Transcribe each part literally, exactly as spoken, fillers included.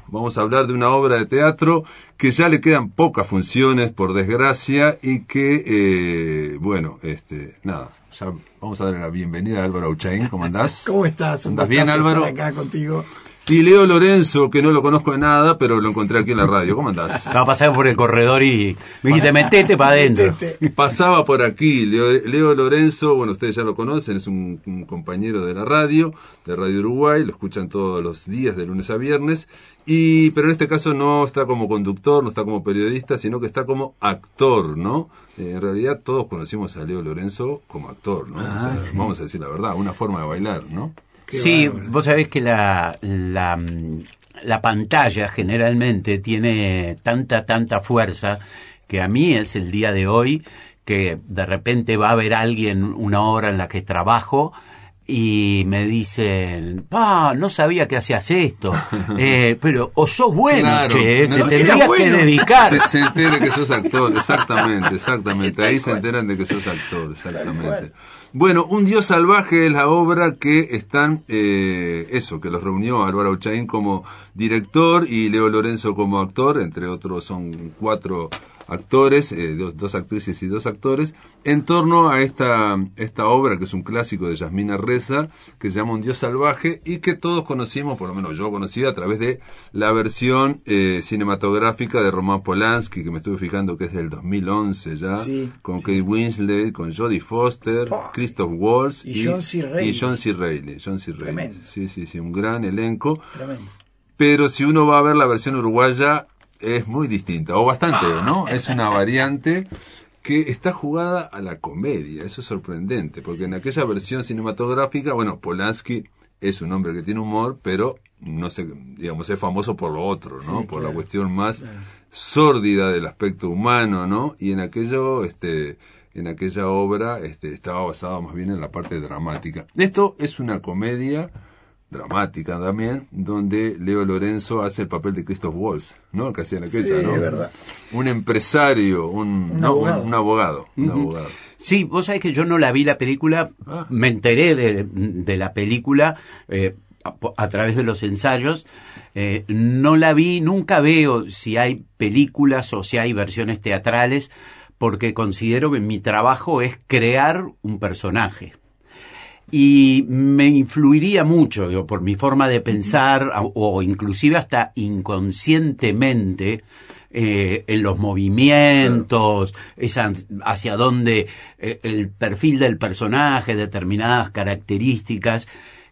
vamos a hablar de una obra de teatro que ya le quedan pocas funciones, por desgracia, y que, eh, bueno, este, nada, ya vamos a darle la bienvenida a Álvaro Auchain. ¿Cómo andás? ¿Cómo estás? Un ¿Andás bien, Álvaro? Estar acá contigo. Y Leo Lorenzo, que no lo conozco de nada, pero lo encontré aquí en la radio. ¿Cómo andás? Estaba pasando por el corredor y me dijiste, metete para adentro. Pasaba por aquí. Leo, Leo Lorenzo, bueno, ustedes ya lo conocen, es un, un compañero de la radio, de Radio Uruguay, lo escuchan todos los días, de lunes a viernes, y pero en este caso no está como conductor, no está como periodista, sino que está como actor, ¿no? Eh, en realidad todos conocimos a Leo Lorenzo como actor, ¿no? Ah, o sea, sí. Vamos a decir la verdad, una forma de bailar, ¿no? Qué Sí, bárbaro. vos sabés que la, la, la pantalla generalmente tiene tanta, tanta fuerza que a mí es el día de hoy que de repente va a haber alguien una hora en la que trabajo y me dicen, pa, no sabía que hacías esto, eh, pero o sos bueno, Claro, che, no, te no, tendrías era bueno. que dedicar. Se, se entere que sos actor, exactamente, exactamente. Ahí se enteran de que sos actor, exactamente. Bueno, Un Dios salvaje es la obra que están, eh, eso, que los reunió Álvaro Auchain como director y Leo Lorenzo como actor, entre otros son cuatro actores, eh, dos, dos actrices y dos actores, en torno a esta, esta obra que es un clásico de Yasmina Reza, que se llama Un Dios salvaje y que todos conocimos, por lo menos yo conocí a través de la versión eh, cinematográfica de Roman Polanski, que me estuve fijando que es del dos mil once ya, Sí, con sí. Kate Winslet, con Jodie Foster, Oh. Christoph Waltz Y John C. Reilly. y John C. Reilly. John C. Reilly. Tremendo. Sí, sí, sí, un gran elenco. Tremendo. Pero si uno va a ver la versión uruguaya, es muy distinta, o bastante, ¿no? Es una variante que está jugada a la comedia. Eso es sorprendente, porque en aquella versión cinematográfica, bueno, Polanski es un hombre que tiene humor, pero no sé, digamos, es famoso por lo otro, ¿no? Sí, por claro, la cuestión más claro. sórdida del aspecto humano, ¿no? Y en aquello, este, en aquella obra, este, estaba basado más bien en la parte dramática. Esto es una comedia dramática también, donde Leo Lorenzo hace el papel de Christoph Waltz, ¿no? Que hacía en aquella, Sí, ¿no? es verdad. Un empresario, un, Un no, abogado. un, un abogado, un abogado. Sí, vos sabés que yo no la vi la película, Ah. me enteré de, de la película eh, a, a través de los ensayos, eh, no la vi, nunca veo si hay películas o si hay versiones teatrales, porque considero que mi trabajo es crear un personaje. Y me influiría mucho, digo, por mi forma de pensar, o, o inclusive hasta inconscientemente, eh, en los movimientos, esa, hacia dónde eh, el perfil del personaje, determinadas características,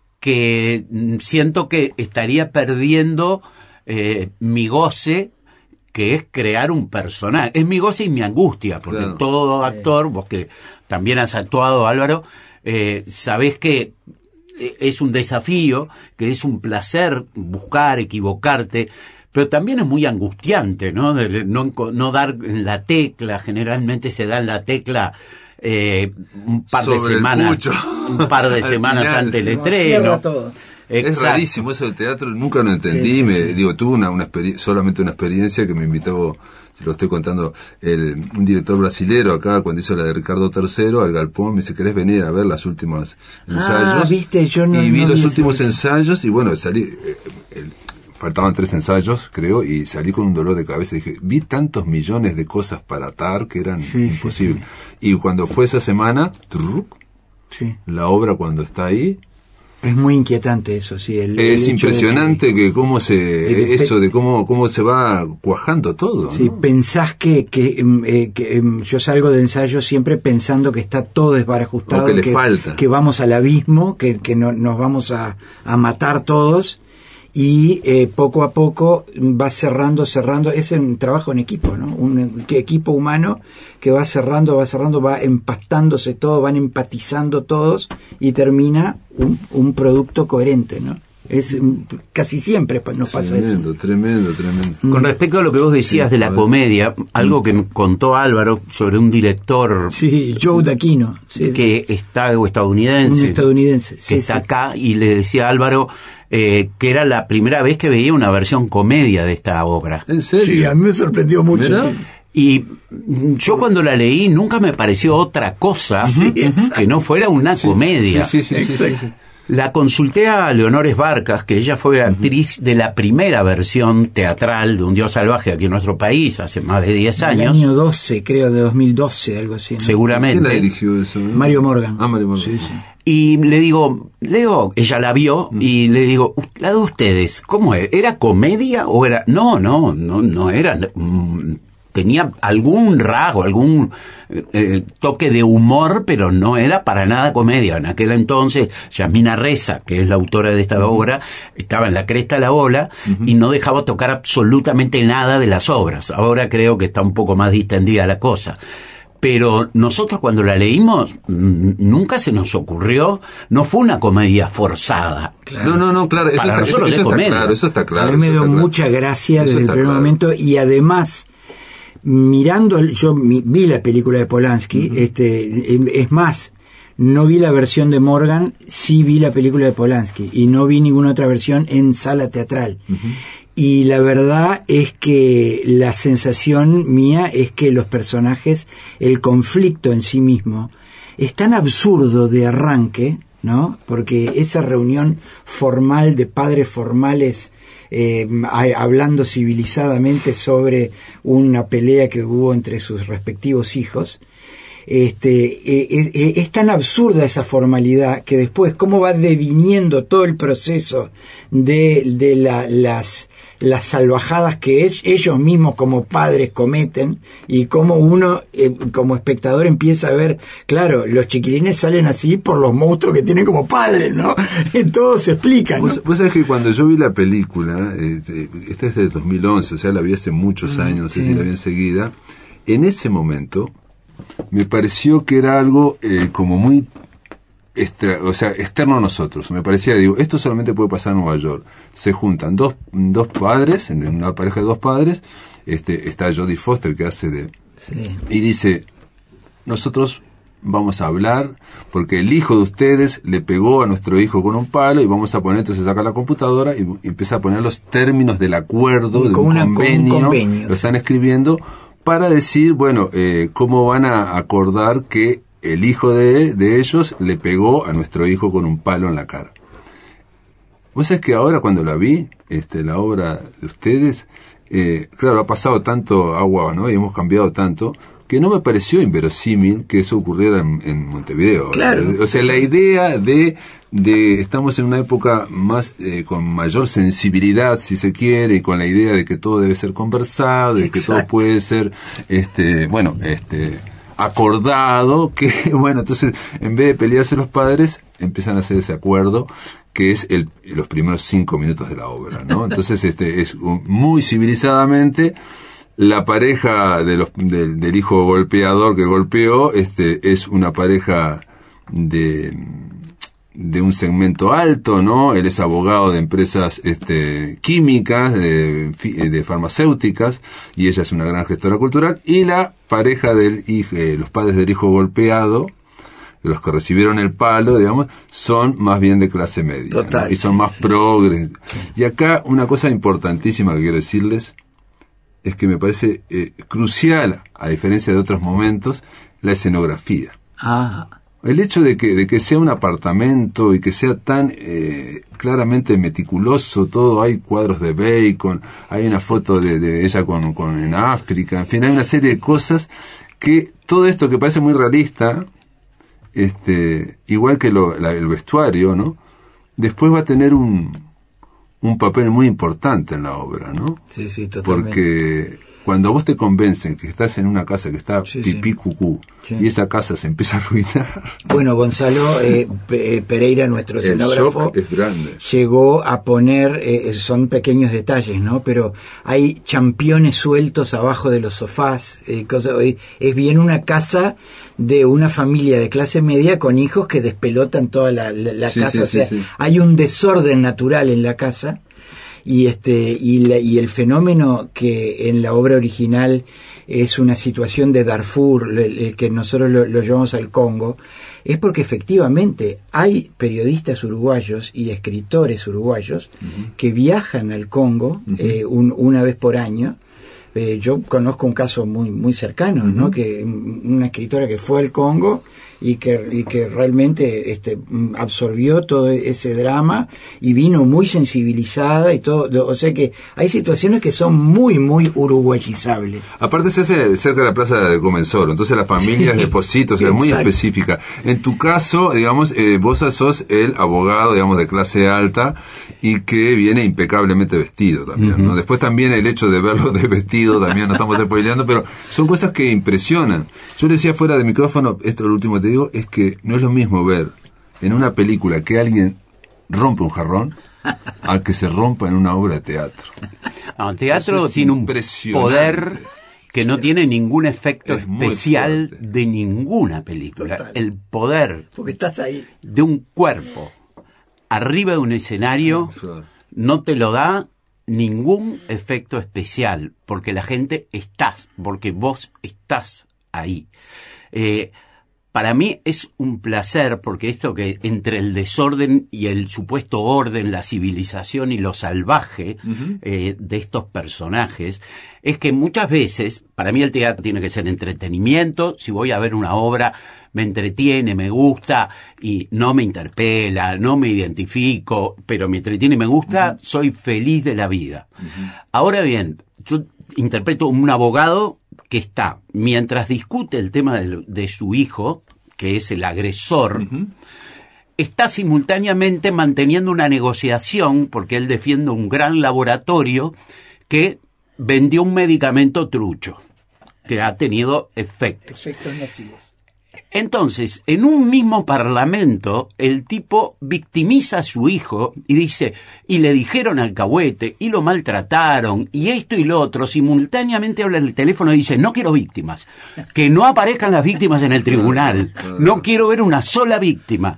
que mm, siento que estaría perdiendo eh, mi goce, que es crear un personaje. Es mi goce y mi angustia, porque Claro. todo Sí. actor, vos que también has actuado, Álvaro, eh, sabés que es un desafío, que es un placer buscar, equivocarte, pero también es muy angustiante, ¿no? De- No, enco- no dar en la tecla, generalmente se da en la tecla eh, un par Sobre de el semanas, pucho. un par de Al semanas final, ante el Se nos cierra estreno. todo. Es Exacto. rarísimo eso del teatro, nunca lo entendí, Sí, sí, me sí. digo, tuve una, una experi- solamente una experiencia que me invitó, se lo estoy contando, el, un director brasilero acá cuando hizo la de Ricardo tercero al Galpón, me dice, ¿querés venir a ver los últimos ensayos? Ah, viste, yo no- y vi no los vi últimos eso. ensayos y bueno, salí, eh, el- faltaban tres ensayos, creo, y salí con un dolor de cabeza. Dije, vi tantos millones de cosas para atar que eran Sí, sí, imposibles. Y cuando fue esa semana, truc, Sí. la obra cuando está ahí, Es muy inquietante eso, sí. El, el es hecho impresionante de que, cómo se, de que- eso de cómo, cómo se va cuajando todo, Sí, ¿no? pensás que, que, em, eh, que em, yo salgo de ensayo siempre pensando que está todo desbarajustado, O que le falta. que vamos al abismo, que, que no, nos vamos a, a matar todos, y eh, poco a poco va cerrando, cerrando. Es un trabajo en equipo, ¿no? Un que- equipo humano que va cerrando, va cerrando, va empastándose todo, van empatizando todos y termina un, un producto coherente, ¿no? Es mm, casi siempre pa- nos pasa eso. Tremendo, tremendo, tremendo. Con respecto a lo que vos decías Sí, de la a ver. comedia, algo que me contó Álvaro sobre un director Sí, Joe D'Aquino, sí, sí. que está, o estadounidense, Un estadounidense, que sí, está sí. acá, y le decía a Álvaro eh, que era la primera vez que veía una versión comedia de esta obra. ¿En serio? Sí, a mí me sorprendió mucho. Mirá. Sí. Y mm, yo cuando la leí nunca me pareció otra cosa Sí, que no fuera una comedia. Sí, sí, sí, sí, sí, sí. La consulté a Leonores Barcas, que ella fue actriz de la primera versión teatral de Un Dios Salvaje aquí en nuestro país, hace más de diez años. El año doce, creo, de dos mil doce, algo así, ¿no? Seguramente. ¿Quién la dirigió eso? ¿No? Mario Morgan. Ah, Mario Morgan. Sí, sí. Y le digo, Leo, ella la vio, mm. y le digo, la de ustedes, ¿cómo es? ¿Era comedia o era...? No, no, no, no era... Mm, tenía algún rasgo, algún eh, toque de humor, pero no era para nada comedia. En aquel entonces, Yasmina Reza, que es la autora de esta uh-huh. obra, estaba en la cresta de la ola uh-huh. y no dejaba tocar absolutamente nada de las obras. Ahora creo que está un poco más distendida la cosa. Pero nosotros cuando la leímos, nunca se nos ocurrió, no fue una comedia forzada. Claro. No, no, no, claro. Eso, para está, nosotros eso, es está comedia. Claro, eso está claro. A mí me dio claro. mucha gracia eso desde el primer claro. momento, y además, mirando, yo vi la película de Polanski, uh-huh. este, es más, no vi la versión de Morgan, sí vi la película de Polanski, y no vi ninguna otra versión en sala teatral. Uh-huh. Y la verdad es que la sensación mía es que los personajes, el conflicto en sí mismo, es tan absurdo de arranque, ¿no? Porque esa reunión formal de padres formales eh, hablando civilizadamente sobre una pelea que hubo entre sus respectivos hijos, este eh, eh, es tan absurda esa formalidad que después cómo va deviniendo todo el proceso de, de la, las las salvajadas que es, ellos mismos como padres cometen, y cómo uno eh, como espectador empieza a ver, claro, los chiquilines salen así por los monstruos que tienen como padres, ¿no? Todo se explica, ¿no? Vos, vos sabés que cuando yo vi la película, eh, esta es de dos mil once, o sea, la vi hace muchos años, no sé sí. si la vi enseguida, en ese momento me pareció que era algo eh, como muy extra, o sea, externo a nosotros. Me parecía, digo, esto solamente puede pasar en Nueva York. Se juntan dos dos padres, en una pareja de dos padres, este está Jodie Foster que hace de sí. y dice, nosotros vamos a hablar porque el hijo de ustedes le pegó a nuestro hijo con un palo, y vamos a poner, entonces saca la computadora y, y empieza a poner los términos del acuerdo, de un, una, convenio, un convenio, lo están escribiendo para decir, bueno, eh, cómo van a acordar que el hijo de, de ellos le pegó a nuestro hijo con un palo en la cara. Vos sabés que ahora cuando la vi, este, la obra de ustedes, eh, claro, ha pasado tanto agua, ¿no? Y hemos cambiado tanto, que no me pareció inverosímil que eso ocurriera en, en Montevideo. Claro. O sea, la idea de, de estamos en una época más, eh, con mayor sensibilidad, si se quiere, y con la idea de que todo debe ser conversado, de que todo puede ser, este, bueno, este, acordado, que bueno, entonces en vez de pelearse los padres empiezan a hacer ese acuerdo que es el, los primeros cinco minutos de la obra, ¿no? Entonces este es un, muy civilizadamente la pareja de los, del, del hijo golpeador que golpeó, este es una pareja de de un segmento alto, ¿no? Él es abogado de empresas este químicas, de, de farmacéuticas, y ella es una gran gestora cultural, y la pareja del hijo, eh, los padres del hijo golpeado, los que recibieron el palo, digamos, son más bien de clase media, total, ¿no? Y son más sí, progres. Sí. Y acá una cosa importantísima que quiero decirles es que me parece eh, crucial, a diferencia de otros momentos, la escenografía. Ah. El hecho de que, de que sea un apartamento y que sea tan eh, claramente meticuloso todo, hay cuadros de Bacon, hay una foto de, de ella con, con en África, en fin, hay una serie de cosas que todo esto que parece muy realista, este, igual que lo, la, el vestuario, ¿no? Después va a tener un, un papel muy importante en la obra, ¿no? Sí, sí, totalmente. Porque cuando vos te convencen que estás en una casa que está sí, pipí sí. cucú, sí. y esa casa se empieza a arruinar. Bueno, Gonzalo eh, Pereira, nuestro escenógrafo, es grande. Llegó a poner, eh, son pequeños detalles, ¿no? Pero hay championes sueltos abajo de los sofás, eh, cosas, eh, es bien una casa de una familia de clase media con hijos que despelotan toda la, la, la sí, casa, sí, o sea, sí, sí. hay un desorden natural en la casa. Y este y, la, y el fenómeno que en la obra original es una situación de Darfur, el, el que nosotros lo, lo llevamos al Congo, es porque efectivamente hay periodistas uruguayos y escritores uruguayos uh-huh. que viajan al Congo uh-huh. eh, un, una vez por año Eh, yo conozco un caso muy muy cercano, uh-huh. ¿no? Que una escritora que fue al Congo y que y que realmente este absorbió todo ese drama y vino muy sensibilizada y todo, o sea que hay situaciones que son muy muy uruguayizables. Aparte se hace cerca de la plaza de Comensoro, entonces la familia es de Pocitos, es muy específica. En tu caso, digamos, eh, vos sos el abogado, digamos, de clase alta y que viene impecablemente vestido también, uh-huh. ¿no? Después también el hecho de verlo desvestido también, no estamos spoileando, pero son cosas que impresionan. Yo le decía fuera de micrófono, esto es lo último que te digo, es que no es lo mismo ver en una película que alguien rompe un jarrón al que se rompa en una obra de teatro. No, el teatro tiene un poder que no tiene ningún efecto es especial de ninguna película. Total. El poder porque estás ahí de un cuerpo arriba de un escenario no te lo da ningún efecto especial, porque la gente estás, porque vos estás ahí. Eh, para mí es un placer, porque esto que entre el desorden y el supuesto orden, la civilización y lo salvaje uh-huh. eh, de estos personajes, es que muchas veces, para mí el teatro tiene que ser entretenimiento. Si voy a ver una obra, me entretiene, me gusta y no me interpela, no me identifico, pero me entretiene y me gusta, uh-huh. soy feliz de la vida. Uh-huh. Ahora bien, yo interpreto un abogado que está, mientras discute el tema de, de su hijo, que es el agresor, uh-huh. está simultáneamente manteniendo una negociación, porque él defiende un gran laboratorio que vendió un medicamento trucho, que ha tenido efectos. Efectos nocivos. Entonces, en un mismo parlamento, el tipo victimiza a su hijo y dice, y le dijeron alcahuete, y lo maltrataron, y esto y lo otro. Simultáneamente habla en el teléfono y dice, no quiero víctimas, que no aparezcan las víctimas en el tribunal, no quiero ver una sola víctima.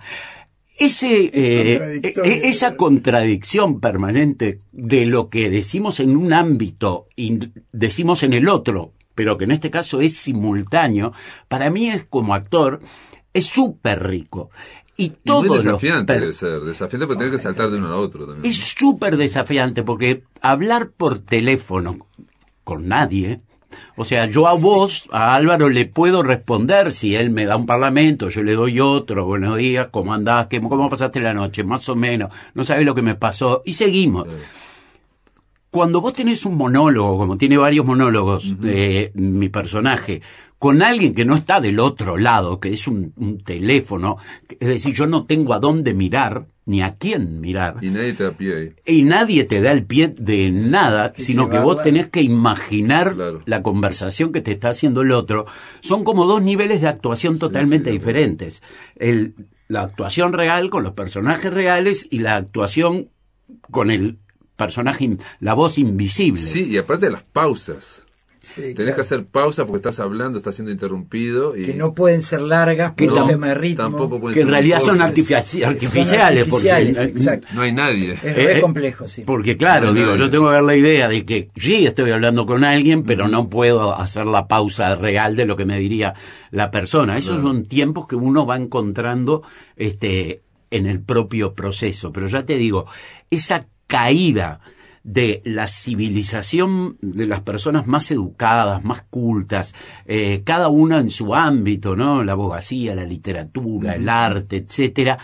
Ese, eh, esa contradicción permanente de lo que decimos en un ámbito y decimos en el otro, pero que en este caso es simultáneo, para mí es como actor, es súper rico. Y, todo y muy desafiante per... debe ser, desafiante porque tener que saltar de uno a otro también. Es súper desafiante porque hablar por teléfono con nadie, o sea, yo a vos, a Álvaro, le puedo responder si él me da un parlamento, yo le doy otro, buenos días, ¿cómo andás? ¿Qué, ¿Cómo pasaste la noche? Más o menos, no sabés lo que me pasó, y seguimos. Sí. Cuando vos tenés un monólogo, como tiene varios monólogos uh-huh. de mi personaje, con alguien que no está del otro lado, que es un, un teléfono, es decir, yo no tengo a dónde mirar, ni a quién mirar. Y nadie te da pie ahí. Y nadie te da el pie de nada, que sino que vos tenés que imaginar claro. la conversación que te está haciendo el otro. Son como dos niveles de actuación totalmente sí, sí, diferentes. El, la actuación real con los personajes reales y la actuación con el personaje, la voz invisible. Sí, y aparte de las pausas. Sí, Tenés claro. que hacer pausa porque estás hablando, estás siendo interrumpido. Y... que no pueden ser largas por no, un tema de ritmo. Tampoco pueden que en ser realidad son, artifici- artifici- artificiales. Son artificiales, porque exacto. no hay nadie. Es re eh, complejo, sí. Porque claro, no digo, nadie. yo tengo que ver la idea de que sí estoy hablando con alguien, pero uh-huh. no puedo hacer la pausa real de lo que me diría la persona. Esos claro. son tiempos que uno va encontrando este en el propio proceso. Pero ya te digo, esa caída de la civilización de las personas más educadas, más cultas, eh, cada una en su ámbito, ¿no? La abogacía, la literatura, el arte, etcétera,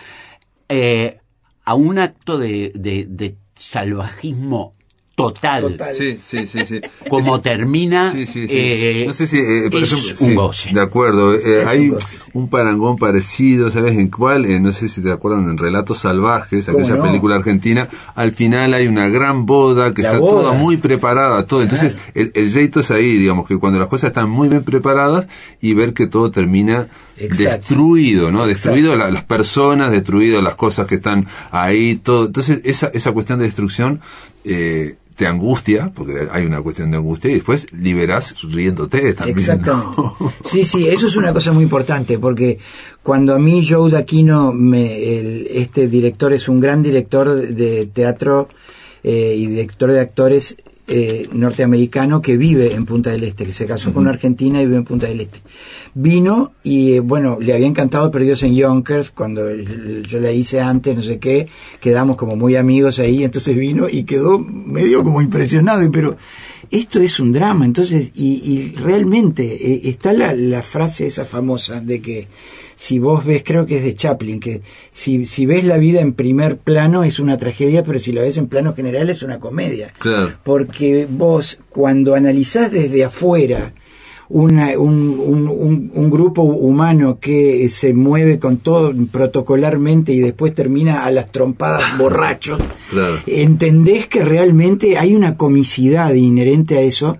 eh, a un acto de, de, de salvajismo total. Total. Sí, sí, sí, sí. Como termina, sí, sí, sí. Eh, no sé si eh, por es ejemplo, un sí, goce. De acuerdo. Eh, Es hay un goce, sí. un parangón parecido, ¿sabes en cuál? Eh, no sé si te acuerdan en Relatos Salvajes, aquella no? película argentina. Al final hay una gran boda que La está boda. toda muy preparada, todo. Entonces el, el jeito es ahí, digamos, que cuando las cosas están muy bien preparadas y ver que todo termina Exacto. destruido, ¿no? Destruido Exacto. la, las personas, destruido las cosas que están ahí, todo. Entonces esa esa cuestión de destrucción eh, te angustia, porque hay una cuestión de angustia, y después liberás riéndote también. Exactamente. ¿No? Sí, sí, eso es una cosa muy importante, porque cuando a mí Joe Daquino, me, el, este director es un gran director de teatro eh, y director de actores eh, norteamericano que vive en Punta del Este, que se casó uh-huh. con una argentina y vive en Punta del Este. Vino y, eh, bueno, le había encantado Perdidos en Yonkers, cuando yo la hice antes, no sé qué, quedamos como muy amigos ahí, entonces vino y quedó medio como impresionado, pero esto es un drama. Entonces, y, y realmente eh, está la, la frase esa famosa de que si vos ves, creo que es de Chaplin, que si, si ves la vida en primer plano es una tragedia, pero si la ves en plano general es una comedia. Claro. Porque vos, cuando analizás desde afuera una, un, un, un, un grupo humano que se mueve con todo protocolarmente y después termina a las trompadas borrachos, claro. entendés que realmente hay una comicidad inherente a eso,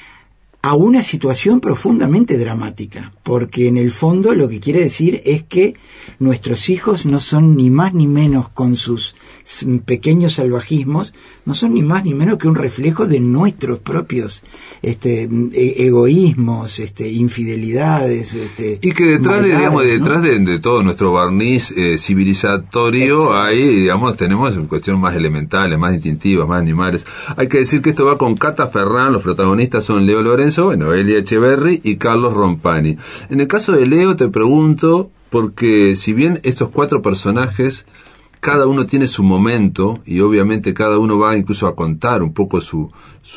a una situación profundamente dramática, porque en el fondo lo que quiere decir es que nuestros hijos no son ni más ni menos, con sus pequeños salvajismos, no son ni más ni menos que un reflejo de nuestros propios este e- egoísmos, este infidelidades, este y que detrás de, digamos, ¿no? detrás de, de todo nuestro barniz eh, civilizatorio, exacto, hay, digamos, tenemos cuestiones más elementales, más instintivas, más animales. Hay que decir que esto va con Cata Ferrán, los protagonistas son Leo Lorenzo, bueno, Elia Echeverri y Carlos Rompani. En el caso de Leo te pregunto, porque si bien estos cuatro personajes, cada uno tiene su momento, y obviamente cada uno va incluso a contar un poco su,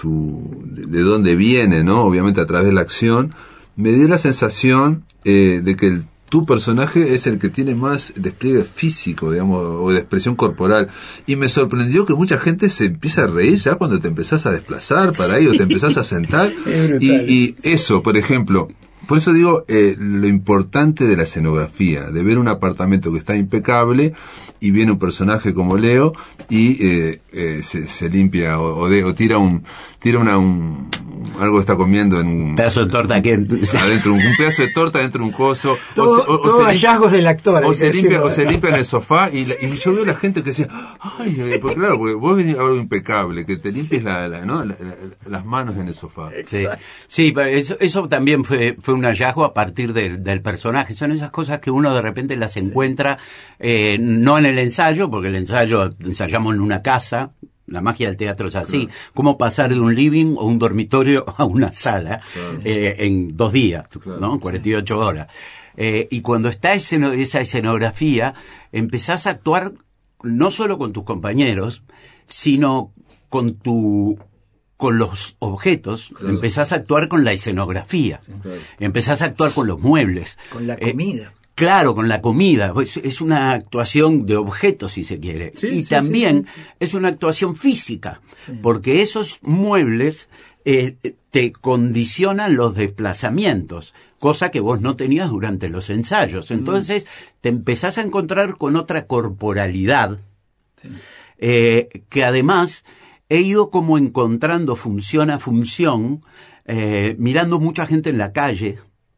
su, de, de dónde viene, ¿no? Obviamente a través de la acción, me dio la sensación eh, de que el tu personaje es el que tiene más despliegue físico, digamos, o de expresión corporal. Y me sorprendió que mucha gente se empieza a reír ya cuando te empezás a desplazar para ahí o te empezás a sentar. y, y eso, por ejemplo, por eso digo eh, lo importante de la escenografía, de ver un apartamento que está impecable y viene un personaje como Leo y eh, eh, se, se limpia o, o, de, o tira un tira una un algo que está comiendo en un pedazo de torta que adentro, un, un pedazo de torta dentro de un coso, todo, o, o, todo o hallazgos del actor, o se limpia o se limpia en el sofá y, la, y yo veo a la gente que decía, ay, porque claro, porque vos venís a algo impecable, que te limpies la, la, ¿no? la, la, las manos en el sofá. Sí, sí, pero eso, eso también fue fue un hallazgo a partir del, del personaje. Son esas cosas que uno de repente las encuentra, eh, no en el ensayo, porque el ensayo ensayamos en una casa. La magia del teatro es así, claro. Cómo pasar de un living o un dormitorio a una sala, claro. eh, en dos días, claro. ¿no? cuarenta y ocho horas. Eh, y cuando está esceno, esa escenografía, empezás a actuar no solo con tus compañeros, sino con tu con los objetos, claro. Empezás a actuar con la escenografía, sí, claro. Empezás a actuar con los muebles. Con la comida. Eh, Claro, con la comida. Es, es una actuación de objetos, si se quiere. Sí, y sí, también sí, sí. Es una actuación física, sí. Porque esos muebles eh, te condicionan los desplazamientos, cosa que vos no tenías durante los ensayos. Entonces, mm. te empezás a encontrar con otra corporalidad, sí. eh, que además he ido como encontrando función a función, eh, mirando mucha gente en la calle,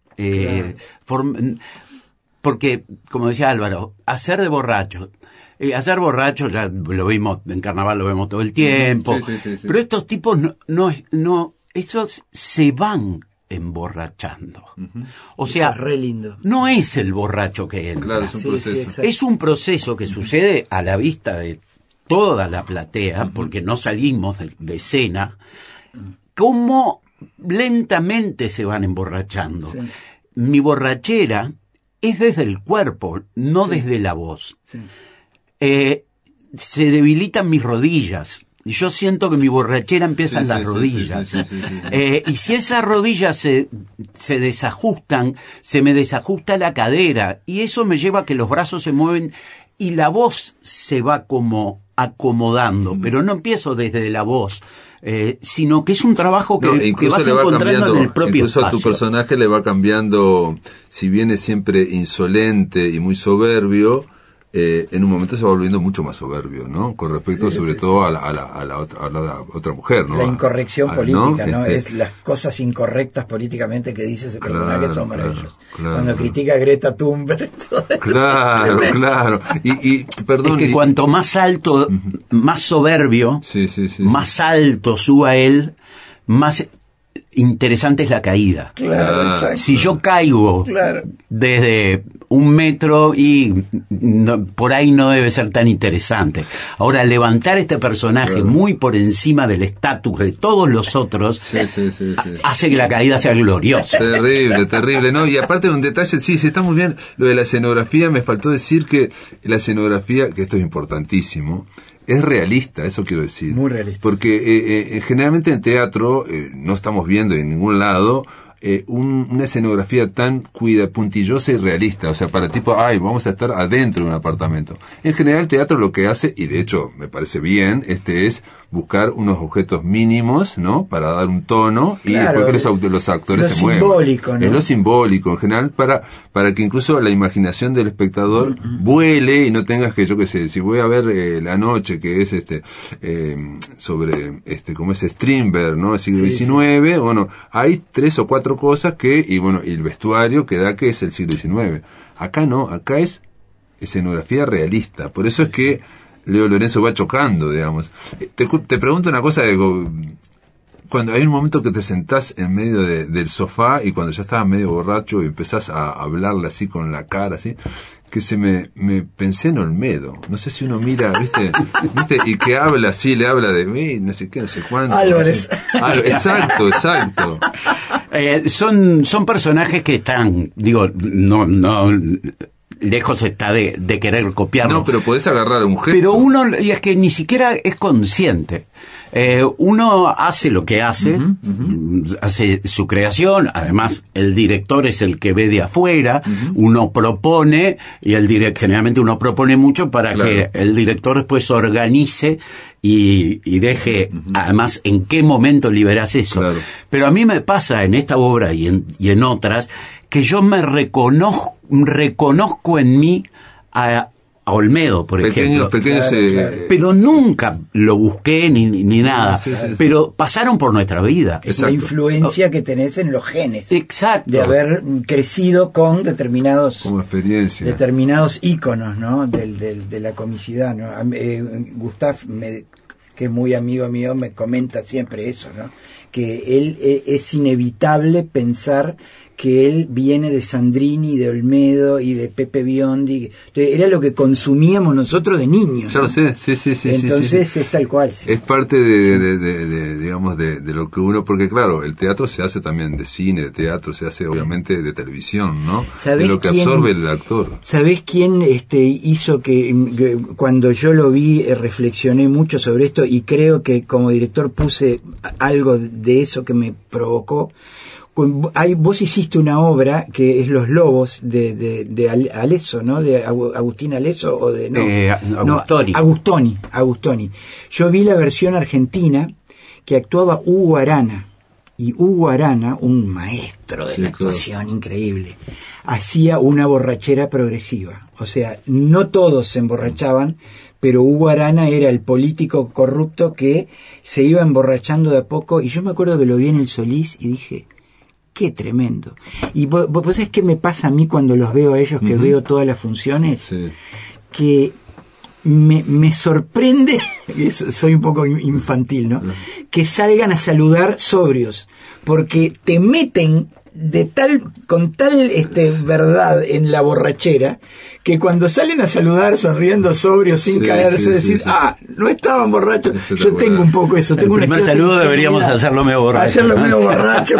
eh, claro. form- Porque, como decía Álvaro, hacer de borracho, eh, hacer borracho ya lo vimos, en carnaval lo vemos todo el tiempo, sí, sí, sí, sí. Pero estos tipos no, no, no, esos se van emborrachando. Uh-huh. O sea, es re lindo. No es el borracho que entra. Claro, es un sí, proceso. Sí, es un proceso que uh-huh. sucede a la vista de toda la platea, uh-huh. porque no salimos de, de escena, uh-huh. Cómo lentamente se van emborrachando. Sí. Mi borrachera es desde el cuerpo, no sí. desde la voz. Sí. Eh, se debilitan mis rodillas. Yo siento que mi borrachera empieza sí, en las sí, rodillas. Sí, sí, sí, sí, sí. Eh, y si esas rodillas se, se desajustan, se me desajusta la cadera. Y eso me lleva a que los brazos se mueven y la voz se va como acomodando. Mm. Pero no empiezo desde la voz. Eh, sino que es un trabajo que, no, que vas encontrando en el propio incluso espacio. A tu personaje le va cambiando, si bien es siempre insolente y muy soberbio, eh, en un momento se va volviendo mucho más soberbio, ¿no? Con respecto sí, sobre sí, todo sí. A, la, a, la, a, la otra, a la otra mujer, ¿no? La incorrección a, política, ¿no? ¿no? Este... Es las cosas incorrectas políticamente que dice ese personaje claro, son maravillosos. Claro, claro, Cuando claro. critica a Greta Thunberg. Claro, claro. Y, y, perdón. Es que y... cuanto más alto, uh-huh. más soberbio, sí, sí, sí, más sí. alto suba él, más interesante es la caída. Claro, exacto. Si yo caigo claro. desde un metro y no, por ahí no debe ser tan interesante. Ahora, levantar este personaje claro. muy por encima del estatus de todos los otros sí, sí, sí, sí. hace que la caída sea gloriosa. Terrible, terrible, ¿no? Y aparte de un detalle, sí, sí, está muy bien. Lo de la escenografía, me faltó decir que la escenografía, que esto es importantísimo, es realista, eso quiero decir. Muy realista. Porque eh, eh, generalmente en teatro eh, no estamos viendo en ningún lado eh, un, una escenografía tan cuida, puntillosa y realista. O sea, para tipo, ay, vamos a estar adentro de un apartamento. En general el teatro lo que hace, y de hecho me parece bien, este es buscar unos objetos mínimos, ¿no? Para dar un tono, claro, y después que los, aut- los actores se muevan. Lo simbólico, ¿no? Es lo simbólico, en general, para, para que incluso la imaginación del espectador uh-huh. vuele y no tengas que, yo qué sé, si voy a ver eh, La Noche, que es este, eh, sobre, este, como es Strindberg, ¿no? El siglo sí, diecinueve, sí. Bueno, hay tres o cuatro cosas que, y bueno, y el vestuario que da que es el siglo diecinueve. Acá no, acá es escenografía realista. Por eso es que Leo Lorenzo va chocando, digamos. Te, te pregunto una cosa, de, cuando hay un momento que te sentás en medio de, del sofá y cuando ya estabas medio borracho y empezás a hablarle así con la cara, así, que se me, me pensé en Olmedo. No sé si uno mira, ¿viste? ¿Viste? Y que habla así, le habla de mí, no sé qué, no sé cuánto. Álvarez. No sé. Al, exacto, exacto. Eh, son, son personajes que están, digo, no, no, lejos está de, de querer copiarlo. No, pero podés agarrar un gesto. Pero uno, y es que ni siquiera es consciente. Eh, uno hace lo que hace, uh-huh, uh-huh. hace su creación, además el director es el que ve de afuera, uh-huh. uno propone, y el direct, generalmente uno propone mucho para claro. que el director después organice y, y deje, uh-huh. además, en qué momento liberas eso. Claro. Pero a mí me pasa en esta obra y en, y en otras, que yo me reconozco, reconozco en mí a, a Olmedo, por pequeños, ejemplo. Pequeños, claro, eh, claro. Pero nunca lo busqué ni, ni nada. Sí, sí, sí. Pero pasaron por nuestra vida. Es la influencia que tenés en los genes. Exacto. De haber crecido con determinados... Como experiencia. Determinados íconos, ¿no? Del, del, de la comicidad, ¿no? Eh, Gustav, me, que es muy amigo mío, me comenta siempre eso, ¿no? Que él eh, es inevitable pensar que él viene de Sandrini, de Olmedo y de Pepe Biondi. Entonces, era lo que consumíamos nosotros de niños. Ya ¿no? lo sé, sí, sí, sí. Entonces sí, sí. es tal cual. Sí. Es parte de, de, de, de digamos, de, de lo que uno, porque claro, el teatro se hace también de cine, de teatro se hace obviamente de televisión, ¿no? De lo que quién, absorbe el actor. ¿Sabés quién este, hizo que, que cuando yo lo vi eh, reflexioné mucho sobre esto y creo que como director puse algo de eso que me provocó? Hay, vos hiciste una obra que es Los Lobos de, de, de Alesso, ¿no? De Agustín Alesso o de no, eh, Agustoni. No, Agustoni, Agustoni. Yo vi la versión argentina que actuaba Hugo Arana y Hugo Arana, un maestro de sí, la actuación claro. increíble, hacía una borrachera progresiva. O sea, no todos se emborrachaban, pero Hugo Arana era el político corrupto que se iba emborrachando de a poco. Y yo me acuerdo que lo vi en el Solís y dije, qué tremendo. Y vos, vos sabés qué me pasa a mí cuando los veo a ellos, que uh-huh. veo todas las funciones, sí. que me, me sorprende, soy un poco infantil, ¿no? Uh-huh. Que salgan a saludar sobrios, porque te meten de tal, con tal este verdad en la borrachera, que cuando salen a saludar sonriendo sobrios sin sí, caerse, sí, decir, sí, sí. ah, no estaban borrachos. Yo tengo un poco eso. Tengo el primer una saludo deberíamos hacerlo medio borracho. Hacerlo ¿no? medio borracho.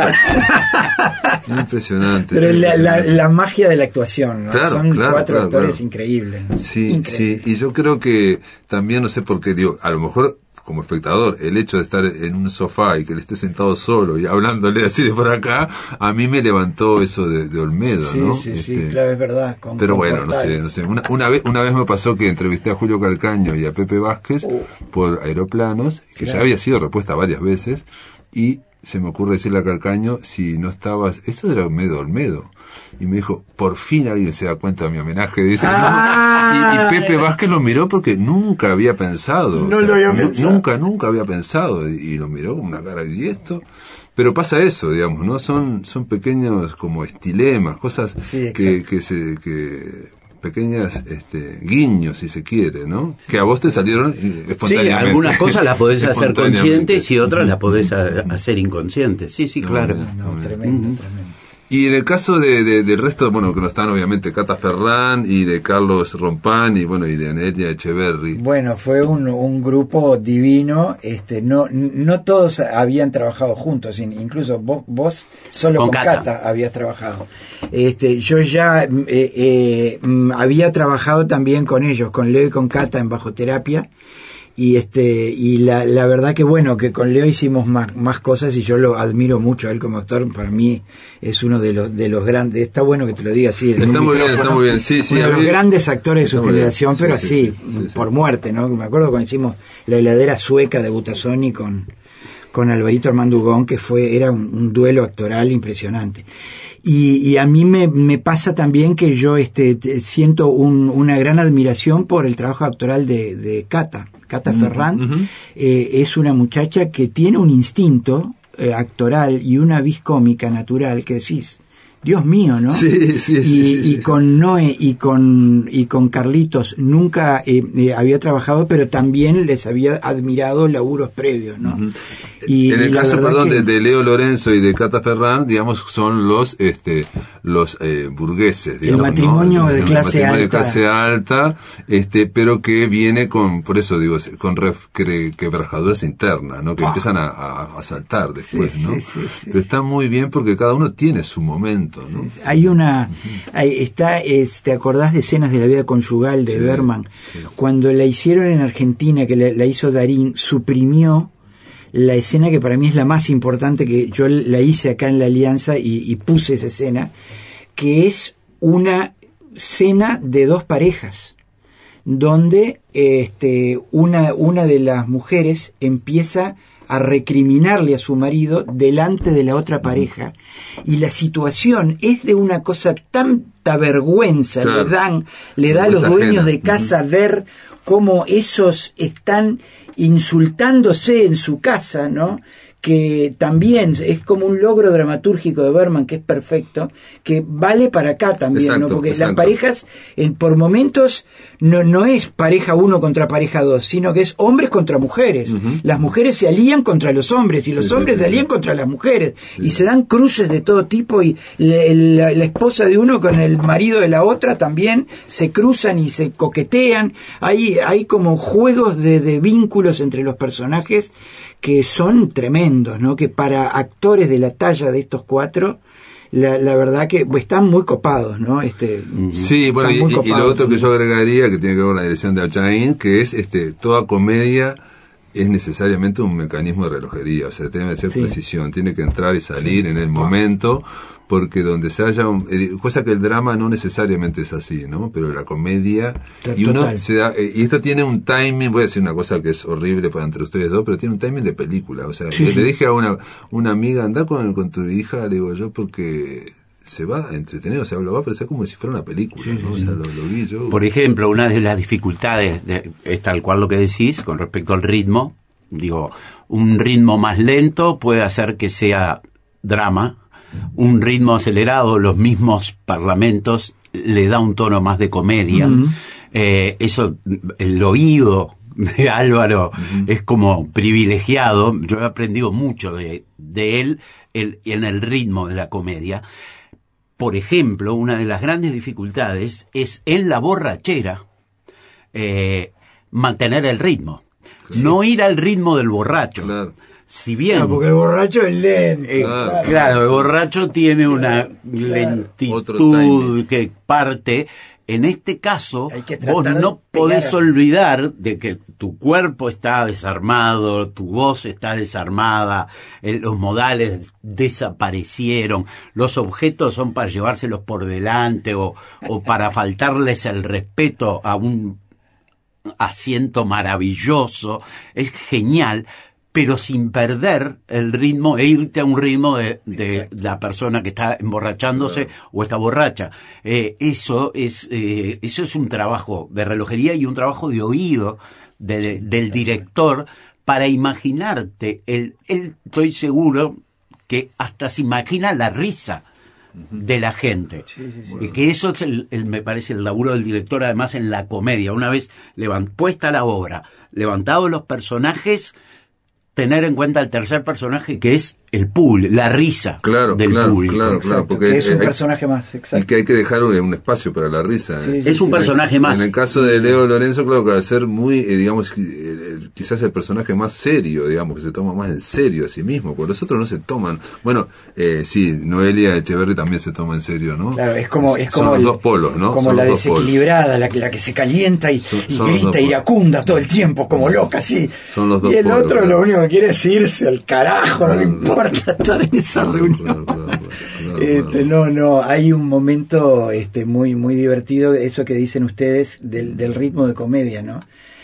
Impresionante. Pero la, la, la magia de la actuación, ¿no? Claro, son claro, cuatro claro, actores claro. increíbles, ¿no? Sí, Increíble. sí. Y yo creo que también, no sé por qué, digo, a lo mejor como espectador, el hecho de estar en un sofá y que él esté sentado solo y hablándole así de por acá, a mí me levantó eso de, de Olmedo, sí, ¿no? Sí, sí, este, sí, claro, es verdad. Con, pero con bueno, portales. no sé, no sé. Una, una vez, una vez me pasó que entrevisté a Julio Calcaño y a Pepe Vázquez uh, por Aeroplanos, que claro. ya había sido repuesta varias veces, y se me ocurre decirle a Calcaño si no estabas, esto era Olmedo, Olmedo. Y me dijo, por fin alguien se da cuenta de mi homenaje, dice, ah, ¿no? y, y Pepe Vázquez lo miró porque nunca había pensado. No o sea, lo había no, pensado. Nunca, nunca había pensado. Y, y lo miró con una cara, ¿y esto? Pero pasa eso, digamos, ¿no? Son, son pequeños como estilemas, cosas sí, que, que se, que, pequeñas, este, guiños, si se quiere, ¿no? Sí. Que a vos te salieron espontáneamente. Sí, algunas cosas las podés hacer conscientes y otras las podés a, hacer inconscientes. Sí, sí, claro. No, no, no, tremendo, uh-huh. tremendo. Y en el caso de, de, del resto, bueno, que no están obviamente Cata Ferrán y de Carlos Rompán y bueno, y de Anelia Echeverry. Bueno, fue un, un grupo divino, este, no, no todos habían trabajado juntos, incluso vos, vos solo con, con Cata. Cata habías trabajado. Este, yo ya eh, eh, había trabajado también con ellos, con Leo y con Cata en Bajoterapia. y este y la, la verdad que bueno, que con Leo hicimos más, más cosas y yo lo admiro mucho a él como actor. Para mí es uno de los de los grandes, está bueno que te lo diga así, está muy bien, está muy bien, sí, sí, uno de los mí, grandes actores de su generación, bien, pero sí, así, sí, sí, sí, por sí. muerte, ¿no? Me acuerdo cuando hicimos La heladera sueca de Butazzoni con con Alvarito Armandugón, que fue era un, un duelo actoral impresionante. Y, y a mí me, me pasa también que yo este te, siento un, una gran admiración por el trabajo actoral de, de Cata. Cata uh-huh, Ferrand uh-huh. Eh, es una muchacha que tiene un instinto eh, actoral y una vis cómica natural que decís, Dios mío, ¿no? Sí, sí, y, sí, sí, y sí. con Noé y con y con Carlitos nunca eh, eh, había trabajado, pero también les había admirado laburos previos, ¿no? Uh-huh. Y, en el y caso, perdón, que... de, de Leo Lorenzo y de Cata Ferrand, digamos, son los este los eh, burgueses, digamos, el matrimonio ¿no? de el, clase el matrimonio alta, de clase alta, este, pero que viene con, por eso digo, con ref, que, quebrajaduras internas, ¿no? Que ah. empiezan a, a, a saltar después, sí, ¿no? Sí, sí, sí, pero está muy bien porque cada uno tiene su momento, ¿no? Sí, hay una, hay, está, es, ¿te acordás de Escenas de la vida conyugal de sí, Berman? Sí. Cuando la hicieron en Argentina, que la, la hizo Darín, suprimió la escena que para mí es la más importante, que yo la hice acá en La Alianza y, y puse esa escena, que es una cena de dos parejas, donde este, una, una de las mujeres empieza a recriminarle a su marido delante de la otra pareja, y la situación es de una cosa tanta vergüenza, claro. le dan, le da a los dueños ajena. de casa uh-huh. ver cómo esos están insultándose en su casa, ¿no? Que también es como un logro dramatúrgico de Berman, que es perfecto, que vale para acá también, exacto, ¿no? Porque exacto. las parejas, en, por momentos, no, no es pareja uno contra pareja dos, sino que es hombres contra mujeres. Uh-huh. Las mujeres se alían contra los hombres, y los sí, hombres sí, se alían sí. contra las mujeres, sí. y se dan cruces de todo tipo, y la, la, la esposa de uno con el marido de la otra también se cruzan y se coquetean. Hay, hay como juegos de, de vínculos entre los personajes que son tremendos, ¿no? Que para actores de la talla de estos cuatro, la, la verdad que pues, están muy copados, ¿no? Este, sí, bueno, y, copados, y lo otro que yo agregaría, que tiene que ver con la dirección de Achaín, que es este toda comedia es necesariamente un mecanismo de relojería, o sea, tiene que ser sí. precisión, tiene que entrar y salir sí. en el momento, porque donde se haya un, eh, cosa que el drama no necesariamente es así, ¿no? Pero la comedia, Total. y uno se da, eh, y esto tiene un timing, voy a decir una cosa que es horrible para entre ustedes dos, pero tiene un timing de película, o sea, sí. le, le dije a una, una amiga, anda con, con tu hija, le digo yo, porque se va a entretener, o sea, lo va a parecer como si fuera una película, sí, ¿no? Sí. O sea, lo, lo vi yo. Por ejemplo, una de las dificultades de, es tal cual lo que decís con respecto al ritmo. Digo, un ritmo más lento puede hacer que sea drama, un ritmo acelerado, los mismos parlamentos, le da un tono más de comedia. Uh-huh. Eh, eso, el oído de Álvaro uh-huh. es como privilegiado. Yo he aprendido mucho de, de él el, en el ritmo de la comedia. Por ejemplo, una de las grandes dificultades es en la borrachera eh, mantener el ritmo. Sí. No ir al ritmo del borracho. Claro. Si bien... No, porque el borracho es lento. Eh, claro. claro, el borracho tiene claro, una claro. lentitud que parte. En este caso, vos no podés a... olvidar de que tu cuerpo está desarmado, tu voz está desarmada, eh, los modales desaparecieron, los objetos son para llevárselos por delante o, o para faltarles el respeto a un asiento maravilloso. Es genial, pero sin perder el ritmo e irte a un ritmo de, de la persona que está emborrachándose claro. o está borracha. Eh, eso es eh, eso es un trabajo de relojería y un trabajo de oído de, de, del director para imaginarte. El, él, estoy seguro que hasta se imagina la risa de la gente. Sí, sí, sí. Y que eso es, el, el, me parece, el laburo del director, además, en la comedia. Una vez levant, puesta la obra, levantados los personajes, tener en cuenta el tercer personaje, que es el público, la risa claro, del claro, público. Claro, exacto, claro, porque que es un hay, personaje más, exacto. Y que hay que dejar un, un espacio para la risa. Sí, ¿eh? sí, es un sí, personaje más. En el caso de Leo Lorenzo, claro que va a ser muy, eh, digamos, eh, quizás el personaje más serio, digamos, que se toma más en serio a sí mismo, porque los otros no se toman. Bueno, eh, sí, Noelia Echeverri también se toma en serio, ¿no? Claro, es como, es Son como los el- dos polos, ¿no? como Son la los dos polos. desequilibrada, la, la que se calienta y, Son- y son los dos grita polos. iracunda todo el tiempo, como loca, así. Son los dos y el polos, otro claro. lo único que quiere es irse al carajo, no le Claro, importa estar en esa Claro, reunión. claro, claro, claro, claro, Este, claro. no, no, hay un momento este, muy, muy divertido, eso que dicen ustedes del, del ritmo de comedia, ¿no?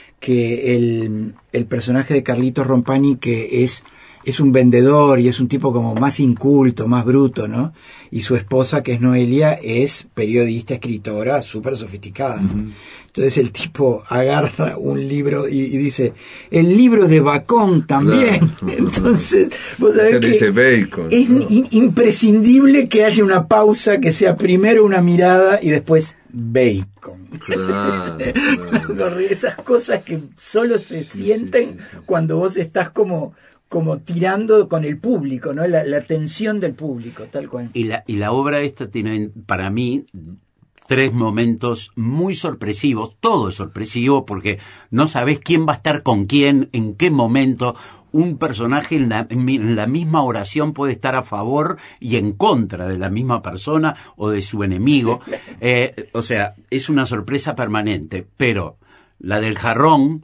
Que el, el personaje de Carlitos Rompani, que es, es un vendedor y es un tipo como más inculto, más bruto, ¿no? Y su esposa, que es Noelia, es periodista, escritora, súper sofisticada, ¿no? Uh-huh. Entonces el tipo agarra un libro y, y dice, el libro de Bacon también. Claro. Entonces, vos sabés que dice Bacon, es ¿no? in, imprescindible que haya una pausa, que sea primero una mirada y después Bacon. Claro, claro. Esas cosas que solo se sí, sienten sí, sí, sí. cuando vos estás como como tirando con el público, ¿no? La, la atención del público, tal cual. Y la, y la obra esta tiene, para mí, tres momentos muy sorpresivos. Todo es sorpresivo porque no sabés quién va a estar con quién, en qué momento. Un personaje en la, en la misma oración puede estar a favor y en contra de la misma persona o de su enemigo. Eh, o sea, es una sorpresa permanente. Pero la del jarrón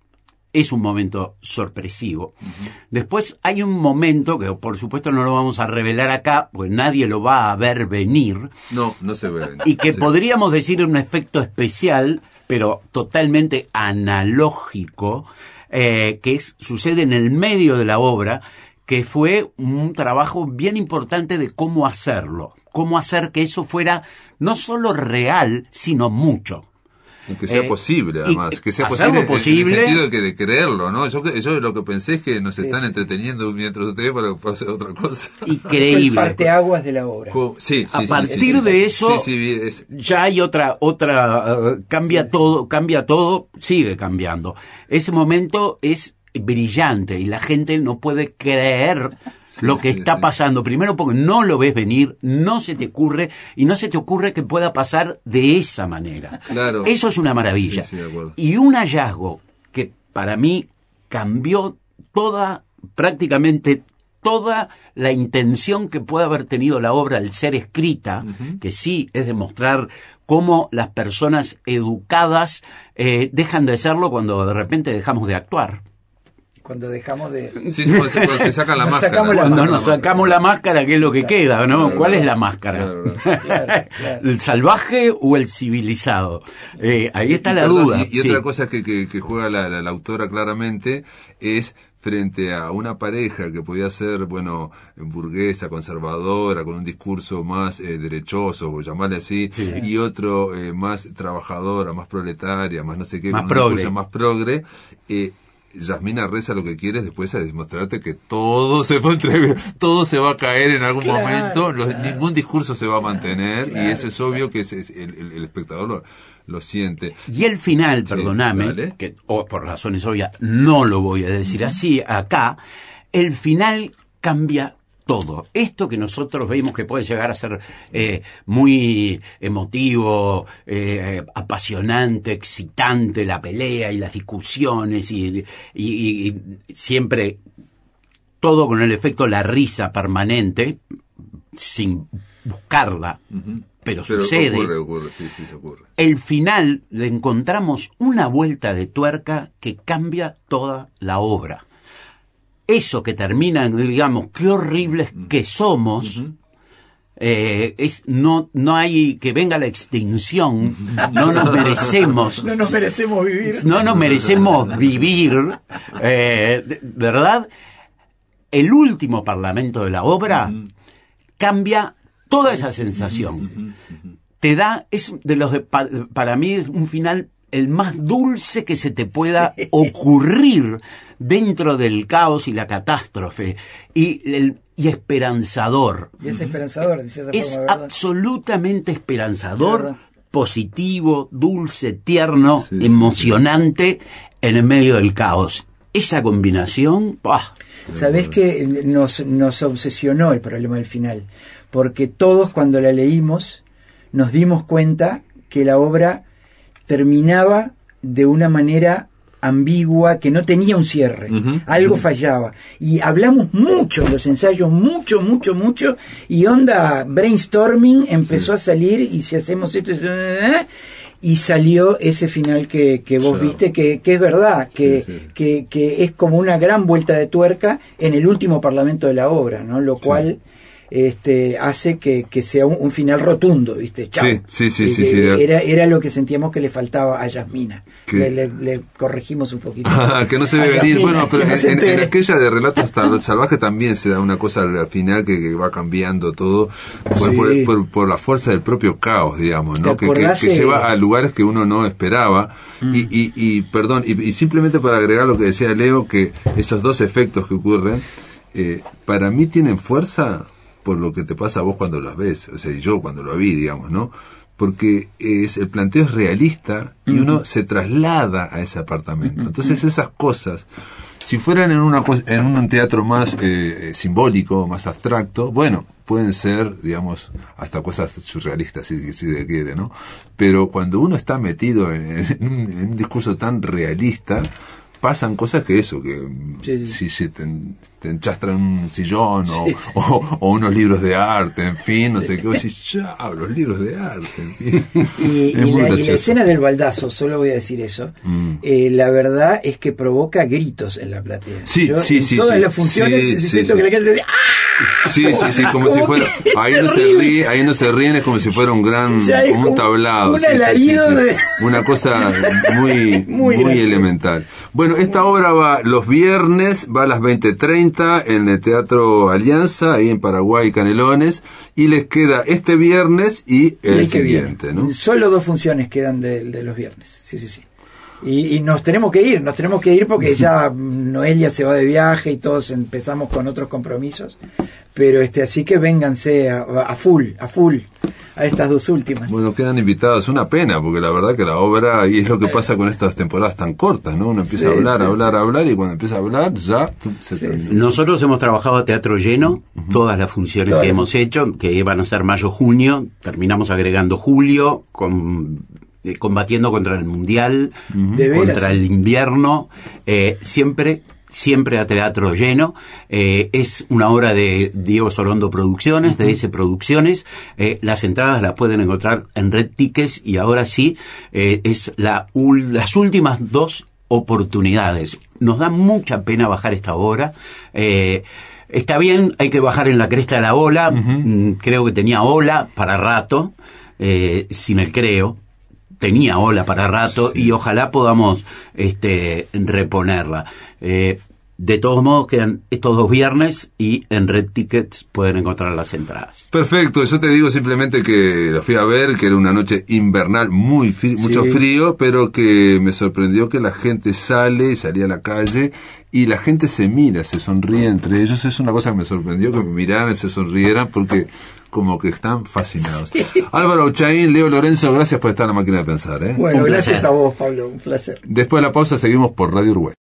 es un momento sorpresivo. Uh-huh. Después hay un momento que por supuesto no lo vamos a revelar acá, pues nadie lo va a ver venir. No, no se ve venir. Y que sí. podríamos decir un efecto especial, pero totalmente analógico, eh, que es, sucede en el medio de la obra, que fue un trabajo bien importante de cómo hacerlo. Cómo hacer que eso fuera no solo real, sino mucho. Y que sea eh, posible, además, y, que sea posible, posible en el sentido de, que, de creerlo, ¿no? Yo, yo lo que pensé es que nos sí, están sí. entreteniendo mientras ustedes para hacer otra cosa. Increíble. Es el parteaguas de la obra. Sí, sí, a sí, partir sí, sí, de sí, eso, sí, sí, es... ya hay otra, otra, uh, cambia sí, todo, sí. cambia todo, sigue cambiando. Ese momento es brillante y la gente no puede creer sí, lo que sí, está sí. pasando. Primero porque no lo ves venir, no se te ocurre y no se te ocurre que pueda pasar de esa manera. Claro. Eso es una maravilla. Sí, sí, de acuerdo. Y un hallazgo que para mí cambió toda, prácticamente toda la intención que puede haber tenido la obra al ser escrita, uh-huh. que sí es demostrar cómo las personas educadas eh, dejan de serlo cuando de repente dejamos de actuar. Cuando dejamos de... Sí, cuando se, cuando se sacan la nos máscara. Sacamos la, cuando no, nos sacamos la máscara, ¿qué es lo que Exacto. queda, no? Claro, ¿Cuál claro. es la máscara? Claro, claro. Claro, claro. ¿El salvaje o el civilizado? Eh, ahí está y, la perdón, duda. Y, y sí. otra cosa que, que, que juega la, la, la autora claramente es frente a una pareja que podía ser, bueno, burguesa, conservadora, con un discurso más eh, derechoso, o llamarle así, sí. y otro eh, más trabajadora, más proletaria, más no sé qué, más con progre. un discurso más progre, eh, Yasmina Reza lo que quiere es después a demostrarte que todo se va a entre... todo se va a caer en algún claro, momento, los, claro, ningún discurso se va a mantener, claro, y eso es obvio claro. que es, es, el, el, el espectador lo, lo siente. Y el final, sí, perdóname, dale. que oh, por razones obvias no lo voy a decir uh-huh. así acá, el final cambia todo. Esto que nosotros vemos que puede llegar a ser eh, muy emotivo, eh, apasionante, excitante, la pelea y las discusiones y, y, y siempre todo con el efecto la risa permanente, sin buscarla, uh-huh. pero, pero sucede. Ocurre, ocurre, sí, sí, se ocurre. El final le encontramos una vuelta de tuerca que cambia toda la obra. Eso que termina, digamos, qué horribles que somos, uh-huh. eh, es no no hay que venga la extinción, no nos merecemos, no nos merecemos vivir, no nos merecemos vivir, eh, ¿verdad? El último parlamento de la obra uh-huh. cambia toda esa sensación, uh-huh. te da es de los de, pa, para mí es un final el más dulce que se te pueda sí. ocurrir dentro del caos y la catástrofe y, el, y esperanzador. Y es esperanzador, de cierta es forma, ¿verdad? Absolutamente esperanzador, positivo, dulce, tierno, sí, emocionante sí, sí. en el medio del caos. esa combinación, ¡pah! ¿Sabés que nos, nos obsesionó el problema del final? Porque todos cuando la leímos nos dimos cuenta que la obra terminaba de una manera ambigua, que no tenía un cierre, uh-huh, algo uh-huh. fallaba, y hablamos mucho en los ensayos, mucho, mucho, mucho, y onda brainstorming empezó sí. a salir, y si hacemos esto, y salió ese final que, que vos claro. viste, que, que es verdad, que, sí, sí. Que, que es como una gran vuelta de tuerca en el último parlamento de la obra, ¿no? Lo cual sí. Este, hace que, que sea un, un final rotundo, ¿viste? Chao. Sí, sí, sí, eh, sí, sí, era, era lo que sentíamos que le faltaba a Yasmina. Le, le, le corregimos un poquito. Ah, que no se ve venir. Bueno, pero en, en, en aquella de Relatos Salvajes también se da una cosa al final que, que va cambiando todo por, sí. por, por, por la fuerza del propio caos, digamos, ¿no? Que, que, que lleva a lugares que uno no esperaba. Mm. Y, y, y, perdón, y, y simplemente para agregar lo que decía Leo, que esos dos efectos que ocurren, eh, para mí tienen fuerza por lo que te pasa a vos cuando las ves, o sea, y yo cuando lo vi, digamos, ¿no? Porque es, el planteo es realista y uh-huh. uno se traslada a ese apartamento. Uh-huh. Entonces esas cosas, si fueran en una en un teatro más eh, simbólico, más abstracto, bueno, pueden ser, digamos, hasta cosas surrealistas, si, si se quiere, ¿no? Pero cuando uno está metido en, en, un, en un discurso tan realista, pasan cosas que eso, que sí, sí. si se te, te enchastran un sillón o, sí. o, o unos libros de arte, en fin, no sé qué, vos decís, ya, los libros de arte, en fin. Y, y, la, y la escena del baldazo, solo voy a decir eso, mm. eh, la verdad es que provoca gritos en la platea. Sí, Yo, sí, en sí. todas sí, las funciones sí, sí, siento sí. que la gente dice, ¡ah! Sí, sí, sí, como si fuera, ahí no se ríe, ahí no se ríen, es como si fuera un gran, como un tablado, un sí, sí, sí, sí. De... una cosa muy, muy, muy elemental. Bueno, esta obra va los viernes, va a las veinte treinta en el Teatro Alianza, ahí en Paraguay, Canelones, y les queda este viernes y el, el siguiente, ¿no? Solo dos funciones quedan de, de los viernes, sí, sí, sí. Y, y nos tenemos que ir, nos tenemos que ir porque ya Noelia se va de viaje y todos empezamos con otros compromisos, pero este así que vénganse a, a full, a full a estas dos últimas. Bueno, quedan invitados, una pena, porque la verdad que la obra, y es lo que pasa con estas temporadas tan cortas, ¿no? Uno empieza sí, a hablar, sí, a hablar, sí. a hablar, y cuando empieza a hablar, ya se sí, termina. Nosotros hemos trabajado a teatro lleno, uh-huh. todas las funciones todas. que hemos hecho, que iban a ser mayo-junio, terminamos agregando julio, con... combatiendo contra el mundial, uh-huh. contra el invierno, eh, siempre siempre a teatro lleno. Eh, es una obra de Diego Sorondo Producciones, uh-huh. de S Producciones. Eh, las entradas las pueden encontrar en Red Tickets y ahora sí, eh, es la ul- las últimas dos oportunidades. Nos da mucha pena bajar esta obra. Eh, está bien, hay que bajar en la cresta de la ola. Uh-huh. Creo que tenía ola para rato, eh, sin el creo. Tenía ola para rato sí. y ojalá podamos este reponerla. Eh, de todos modos quedan estos dos viernes y en Red Tickets pueden encontrar las entradas. Perfecto, yo te digo simplemente que la fui a ver, que era una noche invernal, muy fri- sí. mucho frío, pero que me sorprendió que la gente sale, salía a la calle y la gente se mira, se sonríe entre ellos. Es una cosa que me sorprendió, que me miraran, se sonrieran, porque como que están fascinados. Sí. Álvaro Ochaín, Leo Lorenzo, gracias por estar en La Máquina de Pensar, ¿eh? Bueno, gracias a vos, Pablo, un placer. Después de la pausa seguimos por Radio Uruguay.